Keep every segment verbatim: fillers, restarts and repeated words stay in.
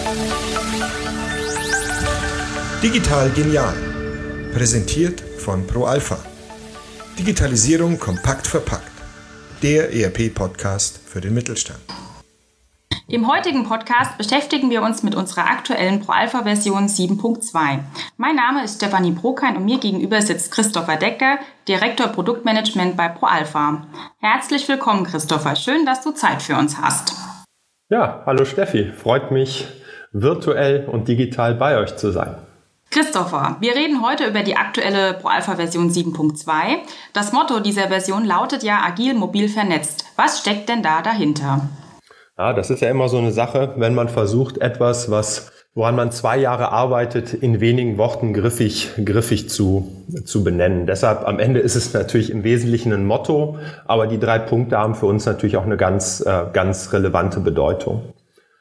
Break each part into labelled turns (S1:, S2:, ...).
S1: Digital genial. Präsentiert von ProAlpha. Digitalisierung kompakt verpackt. Der E R P-Podcast für den Mittelstand.
S2: Im heutigen Podcast beschäftigen wir uns mit unserer aktuellen ProAlpha-Version sieben Punkt zwei. Mein Name ist Stefanie Brokein und mir gegenüber sitzt Christopher Decker, Direktor Produktmanagement bei ProAlpha. Herzlich willkommen, Christopher. Schön, dass du Zeit für uns hast.
S3: Ja, hallo Steffi. Freut mich, virtuell und digital bei euch zu sein.
S2: Christopher, wir reden heute über die aktuelle ProAlpha-Version sieben Punkt zwei. Das Motto dieser Version lautet ja agil, mobil, vernetzt. Was steckt denn da dahinter?
S3: Ja, das ist ja immer so eine Sache, wenn man versucht, etwas, was, woran man zwei Jahre arbeitet, in wenigen Worten griffig, griffig zu, zu benennen. Deshalb am Ende ist es natürlich im Wesentlichen ein Motto, aber die drei Punkte haben für uns natürlich auch eine ganz, äh, ganz relevante Bedeutung.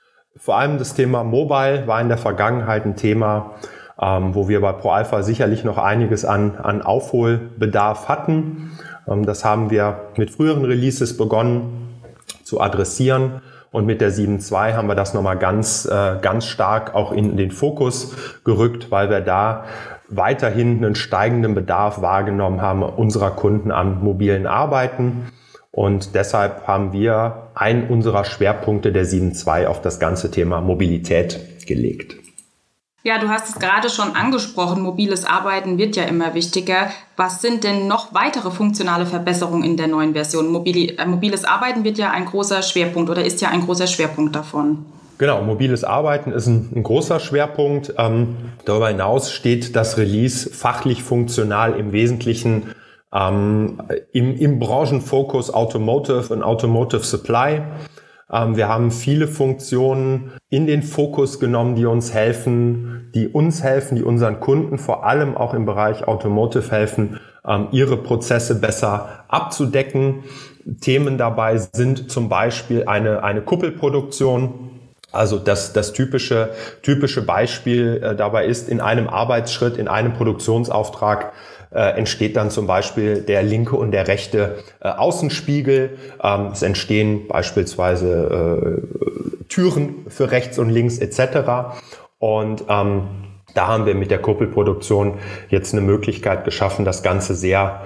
S3: Vor allem das Thema Mobile war in der Vergangenheit ein Thema, ähm, wo wir bei ProAlpha sicherlich noch einiges an, an Aufholbedarf hatten. Ähm, das haben wir mit früheren Releases begonnen zu adressieren. Und mit der sieben Punkt zwei haben wir das nochmal ganz, äh, ganz stark auch in den Fokus gerückt, weil wir da weiterhin einen steigenden Bedarf wahrgenommen haben unserer Kunden am mobilen Arbeiten. Und deshalb haben wir einen unserer Schwerpunkte der sieben Punkt zwei auf das ganze Thema Mobilität gelegt.
S2: Ja, du hast es gerade schon angesprochen, mobiles Arbeiten wird ja immer wichtiger. Was sind denn noch weitere funktionale Verbesserungen in der neuen Version? Mobili- äh, mobiles Arbeiten wird ja ein großer Schwerpunkt oder ist ja ein großer Schwerpunkt davon.
S3: Genau, mobiles Arbeiten ist ein, ein großer Schwerpunkt. Ähm, darüber hinaus steht das Release fachlich funktional im Wesentlichen ähm, im, im Branchenfokus Automotive und Automotive Supply. Wir haben viele Funktionen in den Fokus genommen, die uns helfen, die uns helfen, die unseren Kunden vor allem auch im Bereich Automotive helfen, ihre Prozesse besser abzudecken. Themen dabei sind zum Beispiel eine, eine Kuppelproduktion. Also das, das typische, typische Beispiel äh, dabei ist, in einem Arbeitsschritt, in einem Produktionsauftrag äh, entsteht dann zum Beispiel der linke und der rechte äh, Außenspiegel. Ähm, es entstehen beispielsweise äh, Türen für rechts und links et cetera. Und ähm, da haben wir mit der Kuppelproduktion jetzt eine Möglichkeit geschaffen, das Ganze sehr,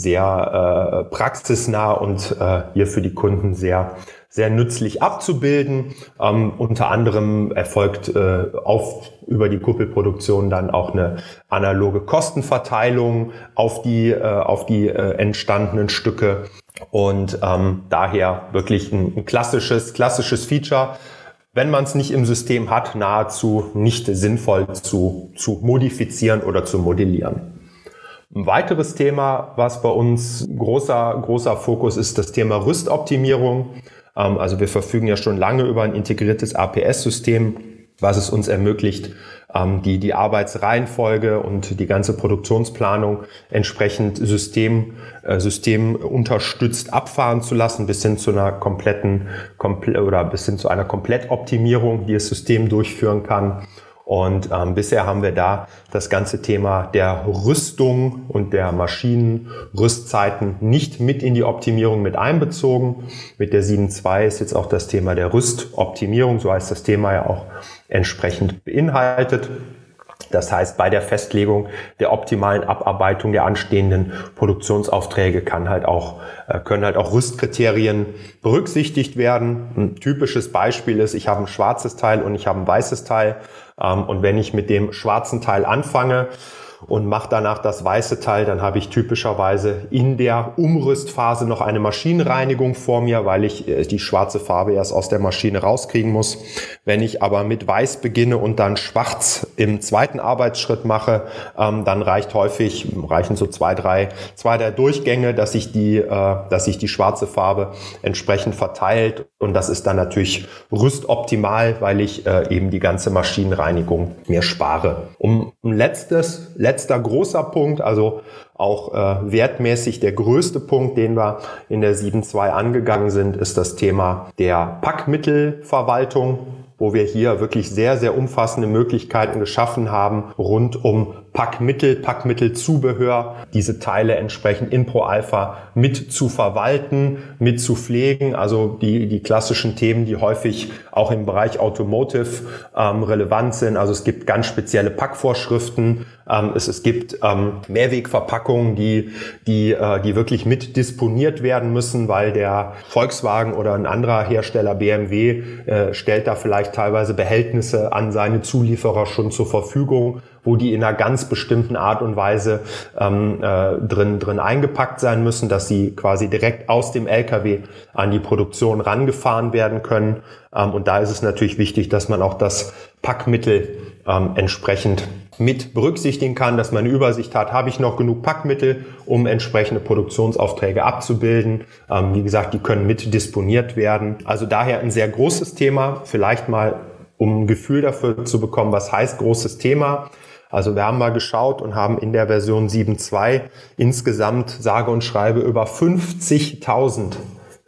S3: sehr äh, praxisnah und äh, hier für die Kunden sehr sehr nützlich abzubilden. Ähm, unter anderem erfolgt äh, auf über die Kuppelproduktion dann auch eine analoge Kostenverteilung auf die äh, auf die äh, entstandenen Stücke und ähm, daher wirklich ein, ein klassisches klassisches Feature. Wenn man es nicht im System hat, nahezu nicht sinnvoll zu zu modifizieren oder zu modellieren. Ein weiteres Thema, was bei uns großer großer Fokus ist, das Thema Rüstoptimierung. Also wir verfügen ja schon lange über ein integriertes A P S-System, was es uns ermöglicht, die, die Arbeitsreihenfolge und die ganze Produktionsplanung entsprechend System, System unterstützt abfahren zu lassen, bis hin zu einer kompletten, komple- oder bis hin zu einer Komplettoptimierung, die das System durchführen kann. Und ähm, bisher haben wir da das ganze Thema der Rüstung und der Maschinenrüstzeiten nicht mit in die Optimierung mit einbezogen. Mit der sieben Punkt zwei ist jetzt auch das Thema der Rüstoptimierung, so heißt das Thema ja auch entsprechend beinhaltet. Das heißt, bei der Festlegung der optimalen Abarbeitung der anstehenden Produktionsaufträge kann halt auch, können halt auch Rüstkriterien berücksichtigt werden. Ein typisches Beispiel ist, ich habe ein schwarzes Teil und ich habe ein weißes Teil. Und wenn ich mit dem schwarzen Teil anfange und mache danach das weiße Teil, dann habe ich typischerweise in der Umrüstphase noch eine Maschinenreinigung vor mir, weil ich die schwarze Farbe erst aus der Maschine rauskriegen muss. Wenn ich aber mit weiß beginne und dann schwarz im zweiten Arbeitsschritt mache, ähm, dann reicht häufig, reichen so zwei, drei, zwei der Durchgänge, dass sich die, äh, dass sich die schwarze Farbe entsprechend verteilt. Und das ist dann natürlich rüstoptimal, weil ich äh, eben die ganze Maschinenreinigung mir spare. Um ein letztes, letzter großer Punkt, also auch äh, wertmäßig der größte Punkt, den wir in der sieben Punkt zwei angegangen sind, ist das Thema der Packmittelverwaltung, wo wir hier wirklich sehr, sehr umfassende Möglichkeiten geschaffen haben, rund um Packmittel, Packmittelzubehör, diese Teile entsprechend in ProAlpha mit zu verwalten, mit zu pflegen, also die, die klassischen Themen, die häufig auch im Bereich Automotive ähm, relevant sind. Also es gibt ganz spezielle Packvorschriften, ähm, es, es gibt ähm, Mehrwegverpackungen, die, die, äh, die wirklich mit disponiert werden müssen, weil der Volkswagen oder ein anderer Hersteller B M W äh, stellt da vielleicht teilweise Behältnisse an seine Zulieferer schon zur Verfügung, wo die in einer ganz bestimmten Art und Weise ähm, äh, drin, drin eingepackt sein müssen, dass sie quasi direkt aus dem L K W an die Produktion rangefahren werden können. Ähm, und da ist es natürlich wichtig, dass man auch das Packmittel ähm, entsprechend mit berücksichtigen kann, dass man eine Übersicht hat, habe ich noch genug Packmittel, um entsprechende Produktionsaufträge abzubilden. Ähm, wie gesagt, die können mit disponiert werden. Also daher ein sehr großes Thema, vielleicht mal um ein Gefühl dafür zu bekommen, was heißt großes Thema. Also wir haben mal geschaut und haben in der Version sieben Punkt zwei insgesamt sage und schreibe über fünfzigtausend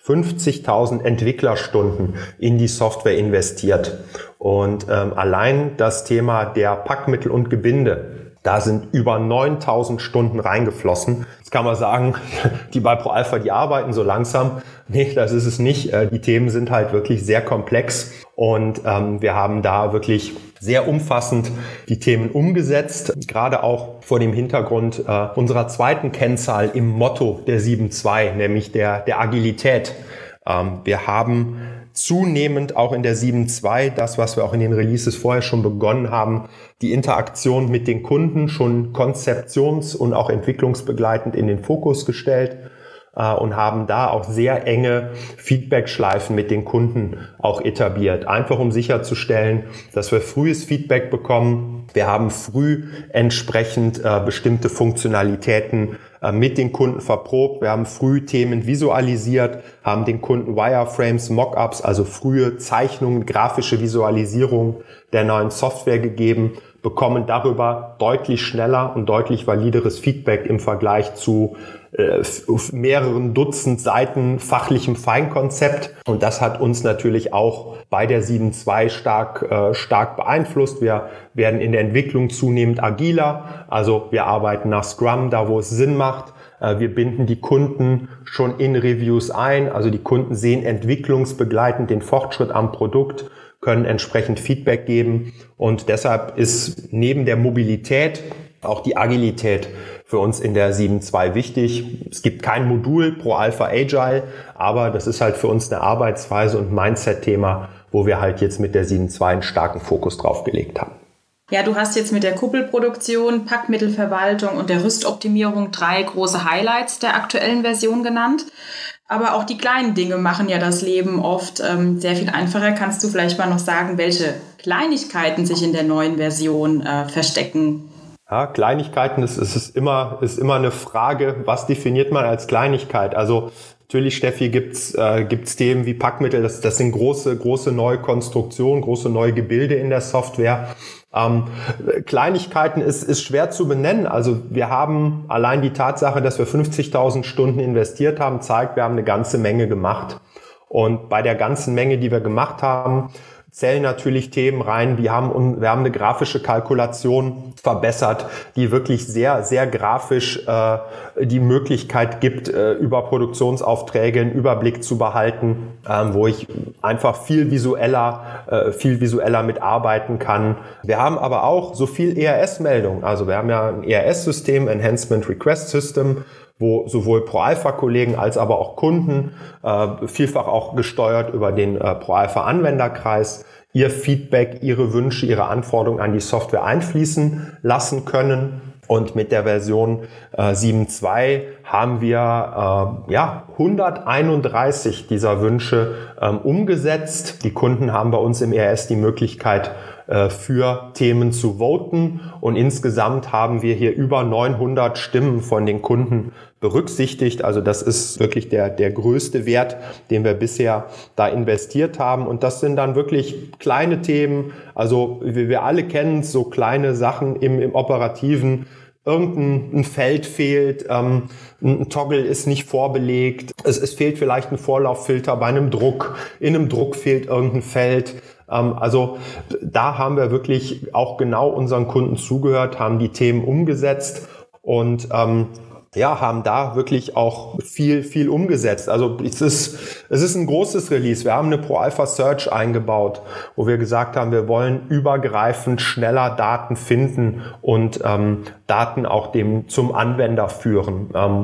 S3: Entwicklerstunden in die Software investiert. Und ähm, allein das Thema der Packmittel und Gebinde, da sind über neuntausend Stunden reingeflossen. Jetzt kann man sagen, die bei ProAlpha, die arbeiten so langsam. Nee, das ist es nicht. Die Themen sind halt wirklich sehr komplex und ähm, wir haben da wirklich sehr umfassend die Themen umgesetzt, gerade auch vor dem Hintergrund äh, unserer zweiten Kennzahl im Motto der sieben Punkt zwei, nämlich der, der Agilität. Ähm, wir haben zunehmend auch in der sieben Punkt zwei, das, was wir auch in den Releases vorher schon begonnen haben, die Interaktion mit den Kunden schon konzeptions- und auch entwicklungsbegleitend in den Fokus gestellt äh, und haben da auch sehr enge Feedback-Schleifen mit den Kunden auch etabliert. Einfach um sicherzustellen, dass wir frühes Feedback bekommen. Wir haben früh entsprechend äh, bestimmte Funktionalitäten äh, mit den Kunden verprobt. Wir haben früh Themen visualisiert, haben den Kunden Wireframes, Mockups, also frühe Zeichnungen, grafische Visualisierung der neuen Software gegeben, bekommen darüber deutlich schneller und deutlich valideres Feedback im Vergleich zu äh, mehreren Dutzend Seiten fachlichem Feinkonzept. Und das hat uns natürlich auch bei der sieben Punkt zwei stark, äh, stark beeinflusst. Wir werden in der Entwicklung zunehmend agiler. Also wir arbeiten nach Scrum, da wo es Sinn macht. Äh, wir binden die Kunden schon in Reviews ein. Also die Kunden sehen entwicklungsbegleitend den Fortschritt am Produkt, können entsprechend Feedback geben. Und deshalb ist neben der Mobilität auch die Agilität für uns in der sieben Punkt zwei wichtig. Es gibt kein Modul ProAlpha Agile, aber das ist halt für uns eine Arbeitsweise und Mindset-Thema, wo wir halt jetzt mit der sieben Punkt zwei einen starken Fokus drauf gelegt haben.
S2: Ja, du hast jetzt mit der Kuppelproduktion, Packmittelverwaltung und der Rüstoptimierung drei große Highlights der aktuellen Version genannt. Aber auch die kleinen Dinge machen ja das Leben oft ähm, sehr viel einfacher. Kannst du vielleicht mal noch sagen, welche Kleinigkeiten sich in der neuen Version äh, verstecken?
S3: Ja, Kleinigkeiten ist, ist, ist, immer, ist immer eine Frage, was definiert man als Kleinigkeit? Also natürlich, Steffi, gibt's äh, gibt's Themen wie Packmittel, das, das sind große, große neue Konstruktionen, große neue Gebilde in der Software. Ähm, Kleinigkeiten ist, ist schwer zu benennen. Also wir haben allein die Tatsache, dass wir fünfzigtausend Stunden investiert haben, zeigt, wir haben eine ganze Menge gemacht. Und bei der ganzen Menge, die wir gemacht haben, zählen natürlich Themen rein. Wir haben, wir haben eine grafische Kalkulation verbessert, die wirklich sehr, sehr grafisch äh, die Möglichkeit gibt, äh, über Produktionsaufträge einen Überblick zu behalten, ähm, wo ich einfach viel visueller, äh, viel visueller mitarbeiten kann. Wir haben aber auch so viel E R S-Meldungen. Also wir haben ja ein E R S-System, Enhancement Request System, wo sowohl ProAlpha-Kollegen als aber auch Kunden, äh, vielfach auch gesteuert über den äh, ProAlpha-Anwenderkreis, ihr Feedback, ihre Wünsche, ihre Anforderungen an die Software einfließen lassen können. Und mit der Version äh, sieben Punkt zwei haben wir äh, ja hunderteinunddreißig dieser Wünsche ähm, umgesetzt. Die Kunden haben bei uns im E R S die Möglichkeit, äh, für Themen zu voten. Und insgesamt haben wir hier über neunhundert Stimmen von den Kunden berücksichtigt. Also das ist wirklich der, der größte Wert, den wir bisher da investiert haben. Und das sind dann wirklich kleine Themen. Also wie wir alle kennen, so kleine Sachen im, im Operativen. irgendein Feld fehlt, ähm, ein Toggle ist nicht vorbelegt, es, es fehlt vielleicht ein Vorlauffilter bei einem Druck, in einem Druck fehlt irgendein Feld. Ähm, also da haben wir wirklich auch genau unseren Kunden zugehört, haben die Themen umgesetzt und ähm, ja, haben da wirklich auch viel, viel umgesetzt. Also es ist, es ist ein großes Release. Wir haben eine ProAlpha Search eingebaut, wo wir gesagt haben, wir wollen übergreifend schneller Daten finden und ähm, Daten auch dem zum Anwender führen. Ähm,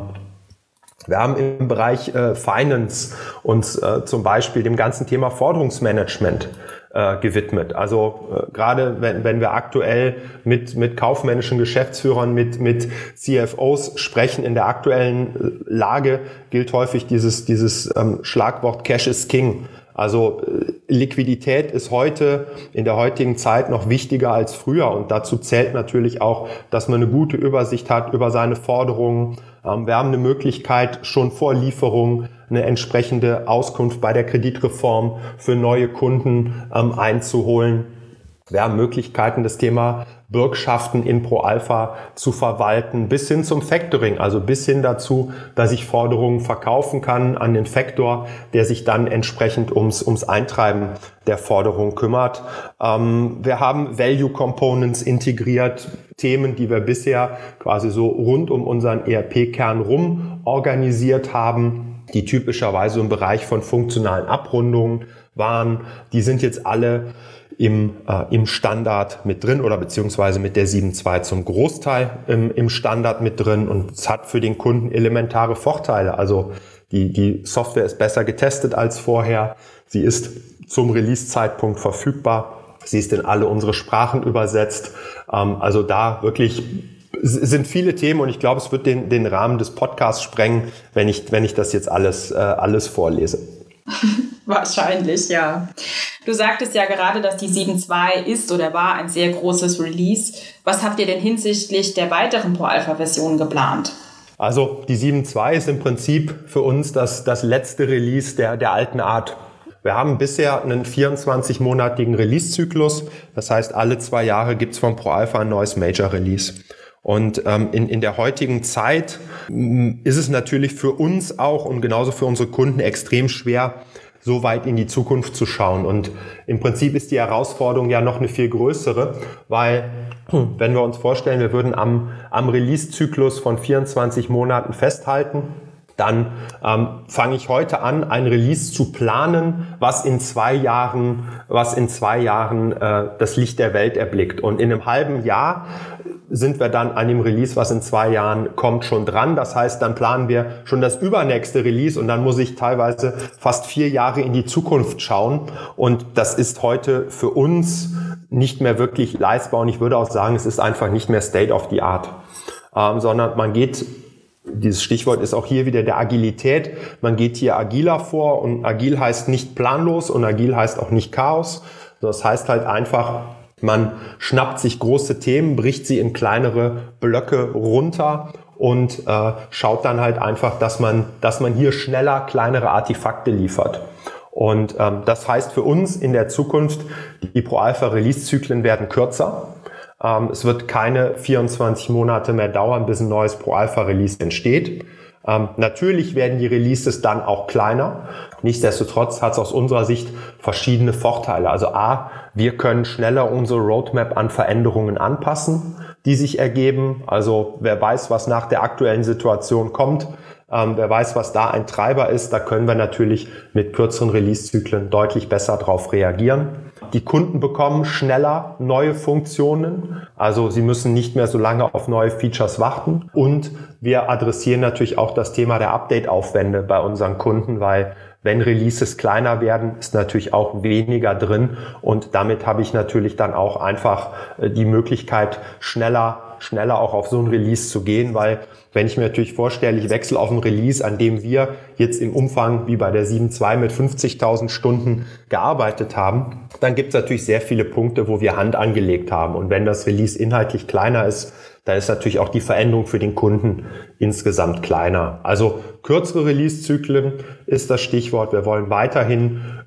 S3: Wir haben im Bereich äh, Finance uns äh, zum Beispiel dem ganzen Thema Forderungsmanagement äh, gewidmet. Also äh, gerade wenn, wenn wir aktuell mit, mit kaufmännischen Geschäftsführern, mit, mit C F Os sprechen, in der aktuellen Lage gilt häufig dieses, dieses ähm, Schlagwort Cash is King. Also äh, Liquidität ist heute, in der heutigen Zeit noch wichtiger als früher und dazu zählt natürlich auch, dass man eine gute Übersicht hat über seine Forderungen. Ähm, wir haben eine Möglichkeit, schon vor Lieferung eine entsprechende Auskunft bei der Kreditreform für neue Kunden ähm, einzuholen. Wir haben Möglichkeiten, das Thema Bürgschaften in ProAlpha zu verwalten, bis hin zum Factoring, also bis hin dazu, dass ich Forderungen verkaufen kann an den Factor, der sich dann entsprechend ums, ums Eintreiben der Forderung kümmert. Ähm, wir haben Value Components integriert, Themen, die wir bisher quasi so rund um unseren E R P-Kern rum organisiert haben, die typischerweise im Bereich von funktionalen Abrundungen waren. Die sind jetzt alle im, äh, im Standard mit drin oder beziehungsweise mit der sieben Punkt zwei zum Großteil im, im Standard mit drin und es hat für den Kunden elementare Vorteile. Also die, die Software ist besser getestet als vorher. Sie ist zum Release-Zeitpunkt verfügbar. Sie ist in alle unsere Sprachen übersetzt. Ähm, also da wirklich sind viele Themen und ich glaube, es wird den, den Rahmen des Podcasts sprengen, wenn ich, wenn ich das jetzt alles, äh, alles vorlese.
S2: Wahrscheinlich, ja. Du sagtest ja gerade, dass die sieben Punkt zwei ist oder war ein sehr großes Release. Was habt ihr denn hinsichtlich der weiteren ProAlpha-Versionen geplant?
S3: Also die sieben Punkt zwei ist im Prinzip für uns das, das letzte Release der, der alten Art. Wir haben bisher einen vierundzwanzig-monatigen Release-Zyklus. Das heißt, alle zwei Jahre gibt es von ProAlpha ein neues Major-Release. Und ähm, in, in der heutigen Zeit m, ist es natürlich für uns auch und genauso für unsere Kunden extrem schwer, so weit in die Zukunft zu schauen. Und im Prinzip ist die Herausforderung ja noch eine viel größere, weil wenn wir uns vorstellen, wir würden am, am Release-Zyklus von vierundzwanzig Monaten festhalten, dann ähm, fange ich heute an, ein Release zu planen, was in zwei Jahren, was in zwei Jahren äh, das Licht der Welt erblickt. Und in einem halben Jahr sind wir dann an dem Release, was in zwei Jahren kommt, schon dran. Das heißt, dann planen wir schon das übernächste Release und dann muss ich teilweise fast vier Jahre in die Zukunft schauen. Und das ist heute für uns nicht mehr wirklich leistbar. Und ich würde auch sagen, es ist einfach nicht mehr State of the Art, ähm, sondern man geht, dieses Stichwort ist auch hier wieder der Agilität, man geht hier agiler vor und agil heißt nicht planlos und agil heißt auch nicht Chaos. Das heißt halt einfach, man schnappt sich große Themen, bricht sie in kleinere Blöcke runter und äh, schaut dann halt einfach, dass man, dass man hier schneller kleinere Artefakte liefert. Und ähm, das heißt für uns in der Zukunft, die ProAlpha-Release-Zyklen werden kürzer. Ähm, es wird keine vierundzwanzig Monate mehr dauern, bis ein neues ProAlpha-Release entsteht. Ähm, natürlich werden die Releases dann auch kleiner. Nichtsdestotrotz hat es aus unserer Sicht verschiedene Vorteile. Also A, wir können schneller unsere Roadmap an Veränderungen anpassen, die sich ergeben. Also wer weiß, was nach der aktuellen Situation kommt, ähm, wer weiß, was da ein Treiber ist, da können wir natürlich mit kürzeren Release-Zyklen deutlich besser darauf reagieren. Die Kunden bekommen schneller neue Funktionen, also sie müssen nicht mehr so lange auf neue Features warten. Und wir adressieren natürlich auch das Thema der Update-Aufwände bei unseren Kunden, weil wenn Releases kleiner werden, ist natürlich auch weniger drin und damit habe ich natürlich dann auch einfach die Möglichkeit, schneller schneller auch auf so ein Release zu gehen, weil wenn ich mir natürlich vorstelle, ich wechsle auf ein Release, an dem wir jetzt im Umfang wie bei der sieben Punkt zwei mit fünfzigtausend Stunden gearbeitet haben, dann gibt es natürlich sehr viele Punkte, wo wir Hand angelegt haben. Und wenn das Release inhaltlich kleiner ist, dann ist natürlich auch die Veränderung für den Kunden insgesamt kleiner. Also kürzere Release-Zyklen ist das Stichwort. Wir wollen weiterhin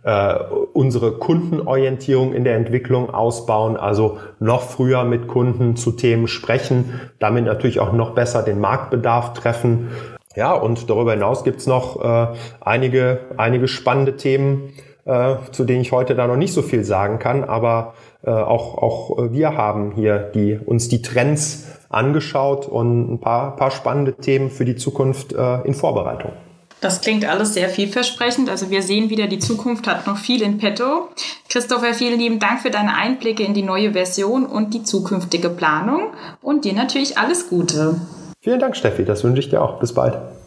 S3: äh, unsere Kundenorientierung in der Entwicklung ausbauen, also noch früher mit Kunden zu Themen sprechen, damit natürlich auch noch besser den Marktbedarf treffen. Ja, und darüber hinaus gibt's noch äh, einige, einige spannende Themen, äh, zu denen ich heute da noch nicht so viel sagen kann, aber äh, auch, auch wir haben hier die, uns die Trends angeschaut und ein paar, paar spannende Themen für die Zukunft äh, in Vorbereitung.
S2: Das klingt alles sehr vielversprechend. Also wir sehen wieder, die Zukunft hat noch viel in petto. Christopher, vielen lieben Dank für deine Einblicke in die neue Version und die zukünftige Planung. Und dir natürlich alles Gute.
S3: Vielen Dank, Steffi. Das wünsche ich dir auch. Bis bald.